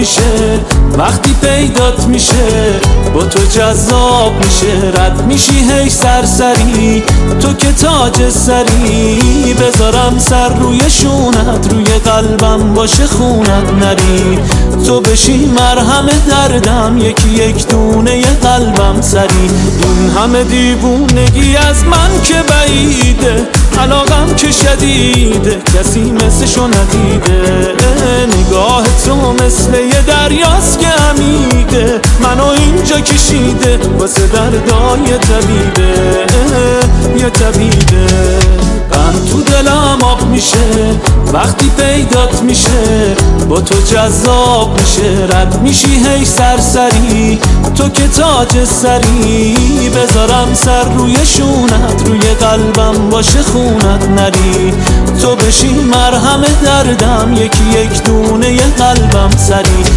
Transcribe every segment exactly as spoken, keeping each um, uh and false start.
میشه وقتی پیدات میشه، با تو جذاب میشه، رد میشی هی سرسری، تو که تاج سری، بذارم سر روی شونت، روی قلبم باشه خونت نری، تو بشی مرهم دردم، یکی یک دونه ی قلبم سری. این همه دیوونگی از من که بعیده، علاقم که شدیده، کسی مثلشو ندیده، نگاه تو مثل یه دریاست که عمیقه، منو اینجا کشیده واسه دردای طبیبه، یه طبیبه. غم تو دلم آب میشه وقتی پیدات میشه، با تو جذاب میشه، رد میشی هی سرسری، تو که تاج سری، بذارم سر روی شونت، روی قلبم باشه خونت نری، تو بشی مرهم دردم، یکی یک دونه ی قلبم سری.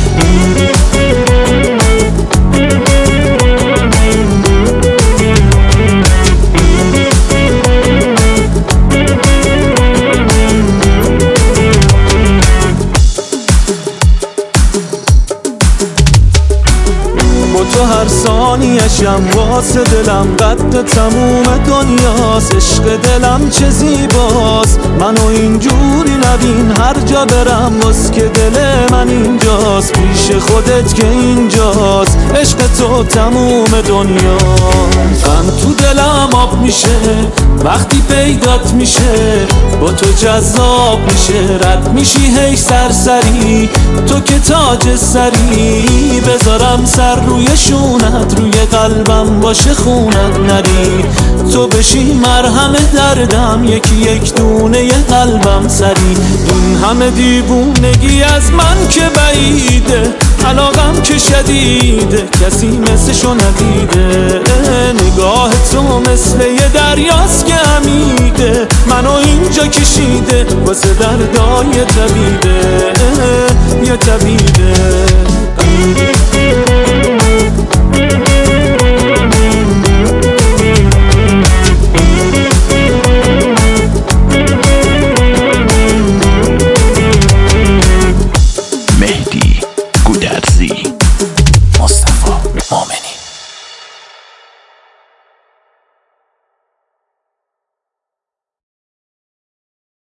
تو هر ثانیشم واسه دلم قد تموم دنیاست، عشق دلم چه زیباست، منو اینجوری نبین هر جا برم، واس که دل من اینجاست، پیش خودت که اینجاست، عشق تو تموم دنیاست. غم تو دلم آب میشه وقتی پیدات میشه، با تو جذاب میشه، رد میشی هی سرسری، تو که تاج سری، بذارم سر روی شونت، روی قلبم باشه خونت نری، تو بشی مرهم دردم، یکی یک دونه ی قلبم سری. این همه دیوونگی از من که بعیده، علاقم که شدیده، کسی مثلشو ندیده، نگاه تو مثل یه دریاست که عمیقه، منو اینجا کشیده واسه دردای طبیبه، یه طبیبه.